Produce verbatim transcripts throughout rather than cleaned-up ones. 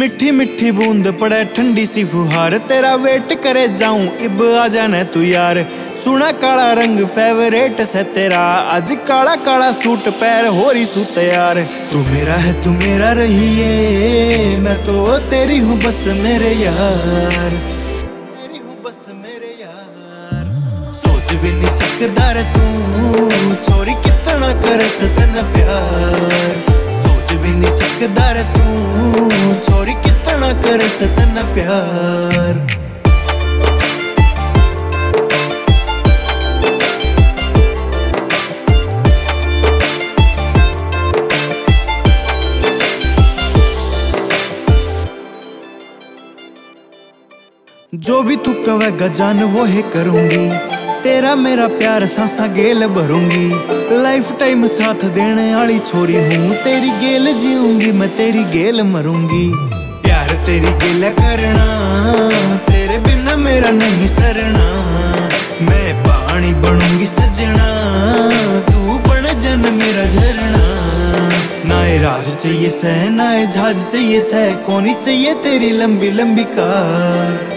मिठी मिठी बूंद पड़े ठंडी सी फुहार, तेरा वेट करे जाऊं इब आ जाना तू यार। सुना काला रंग फेवरेट से तेरा, आज काला काला सूट पैर हो रही सू तैयार। तू मेरा है तू मेरा रहिए, मैं तो तेरी हूँ बस मेरे यार, तेरी हूँ बस मेरे यार। सोच भी नहीं सकदा रे तू छोरी कितना कर सतन प्यार, सोच भी नहीं सकदा रे तू छोरी कितना कर सतन प्यार। जो भी तू कहेगा जान वो है करूंगी, तेरा मेरा प्यार सांसा गेल भरूंगी। लाइफ टाइम साथ देने वाली छोरी हूँ, तेरी गेल जीऊंगी मैं तेरी गेल मरूंगी। प्यार तेरी गेल करना, तेरे बिना मेरा नहीं सरना। मैं पानी बनूंगी सजना, तू बन जन मेरा झरना। ना ये राज चाहिए सह ना ये जहाज चाहिए सह, कौन चाहिए तेरी लंबी लंबी कार।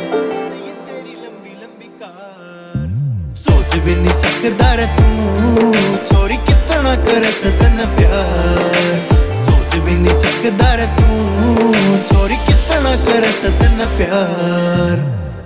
सोच भी नहीं सकदा रे तू छोरी कितना कर सतन प्यार, सोच भी नहीं सकदा रे तू छोरी कितना कर सतन प्यार।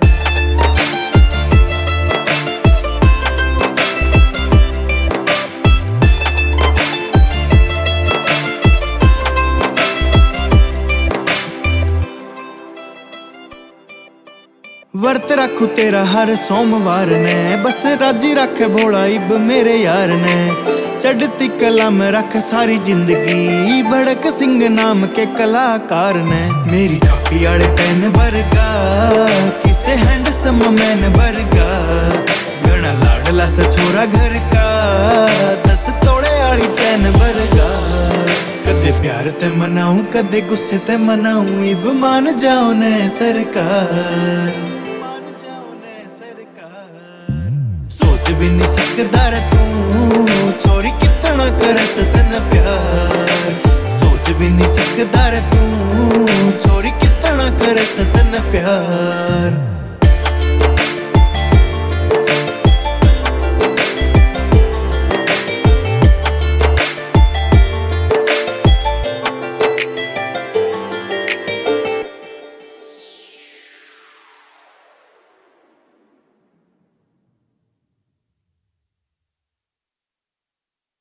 वर्त रखू तेरा हर सोमवार ने, बस राजी रख भोला इब मेरे यार ने। चढ़ती कला में रख सारी जिंदगी, भड़क सिंह नाम के कलाकार ने। मेरी कापी आले पेन बरगा, किसे हैंडसम मैन बरगा। घना लाडला सा छोरा घर का, दस तोड़े आली चैन बरगा। कदे प्यार ते मनाऊं कदे गुस्से ते मनाऊं, इब मान जाओ ने सरकार। सोच भी नहीं सकदा रे तू छोरी कितना कर सतन प्यार, सोच भी नहीं सकदा रे तू छोरी कितना कर सतन प्यार।